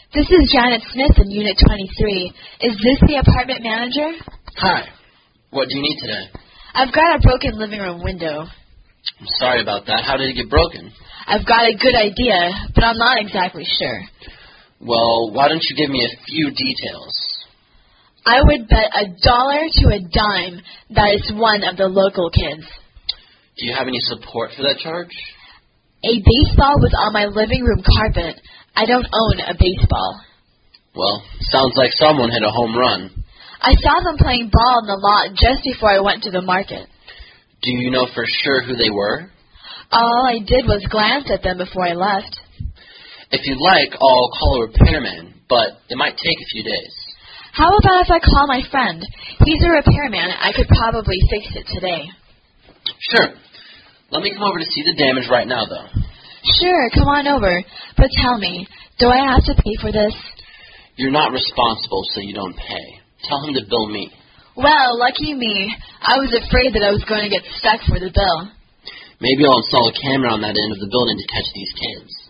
This is Janet Smith in Unit 23. Is this the apartment manager? Hi. What do you need today? I've got a broken living room window. I'm sorry about that. How did it get broken? I've got a good idea, but I'm not exactly sure. Well, why don't you give me a few details? I would bet $1 to a dime that it's one of the local kids. Do you have any support for that charge? A baseball was on my living room carpet. I don't own a baseball. Well, sounds like someone hit a home run. I saw them playing ball in the lot just before I went to the market. Do you know for sure who they were? All I did was glance at them before I left. If you'd like, I'll call a repairman, but it might take a few days. How about if I call my friend? He's a repairman. I could probably fix it today. Sure. Let me come over to see the damage right now, though. Sure, come on over. But tell me, do I have to pay for this? You're not responsible, so you don't pay. Tell him to bill me. Well, lucky me. I was afraid that I was going to get stuck for the bill. Maybe I'll install a camera on that end of the building to catch these kids.